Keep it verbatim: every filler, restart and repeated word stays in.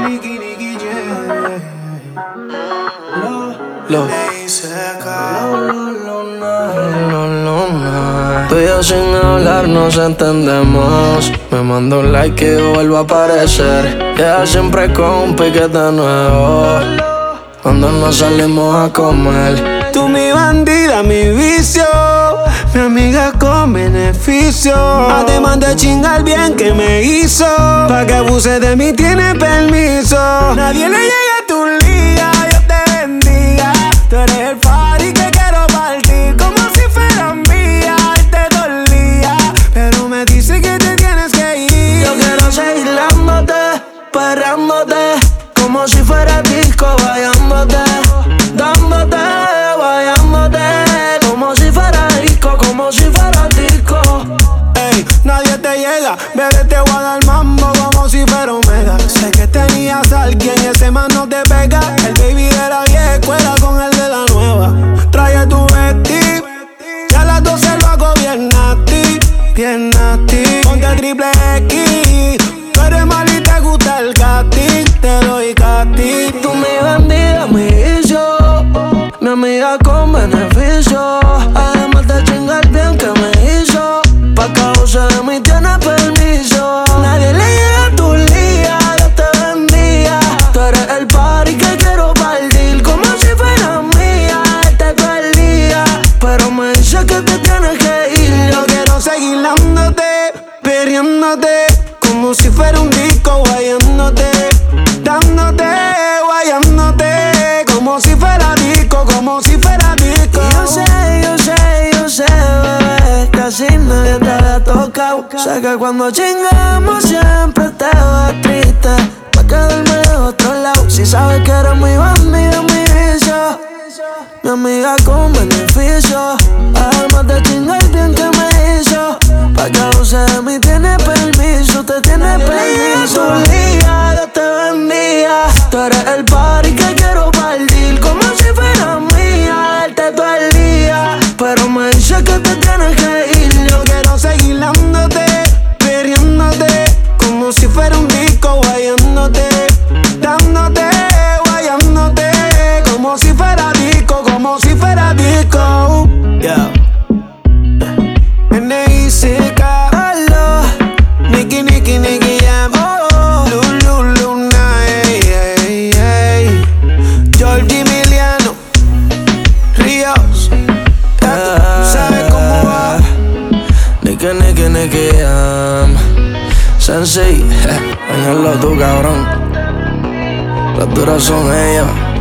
Nicky, Nicky, yeah. Lo. Tú y yo sin hablar nos entendemos. Me manda un like que yo vuelvo a aparecer. Queda siempre con un piquete nuevo cuando nos salimos a comer. Tú mi bandida, mi vicio, mi amiga con beneficio. Además de chingar bien que me hizo, pa' que abuse de mí tiene permiso. Nadie le llega a tu liga, Dios te bendiga. Tú eres el party que quiero partir como si fuera mía. Te dolía, pero me dice que te tienes que ir. Yo quiero seguir dándote, perreándote, como si fuera disco, bailándote, dándote, bailándote, como si fuera disco, como si fuera disco. Ey, nadie te llega, bebé, te voy a dar mambo como si fuera Omega. Sé que tenías a alguien y ese man no te pega. El baby de la vieja escuela con el de la nueva. Trae tu vestir, ya a las doce lo hago bien nasty, bien nasty. Ponte triple X, tú eres mal y te gusta el casting. Te doy casting. Tú mi bandida, mi vicio, mi amiga con beneficio. Además de chingar bien que me hizo, pa' causa de mí tiene permiso. Nadie le llega a tu liga, Dios te bendiga. Tú eres el party que quiero partir como si fuera mía. Este todo el día, pero me dice que te tienes que ir. Yo quiero seguir dándote, perreándote, como si fuera un disco, guayándote, dándote, guayándote, como si fuera disco, como si fuera disco. Y yo sé, yo sé, yo sé, bebé, casi nadie te había tocado. Sé que cuando chingamos siempre te vas triste, pa' quedarme de otro lado. Si sabes que eres mi bandida, mi vicio, mi amiga con beneficio. Además de chingar bien que me hizo, pa' que abuse de mí tiene permiso, te tiene permiso. Tu liga, Dios te bendiga. Tú eres el party que quiero partir como si fuera mía. Él te todo el día, pero me dice que te tienes que ir. Yo quiero seguir dándote, perreándote, como si fuera un disco, guayándote, dándote, guayándote, como si fuera disco, como si fuera disco. Yeah. N I C K, Hello, Nicky, Nicky, Nicky, yeah. oh, Lulu, Luna, ey, ey, ey. Georgie Emiliano, Ríos, ya tú sabes cómo va. Nicky, Nicky, Nicky, um, Sensei, bañalo tú, cabrón. Las duras son ellas.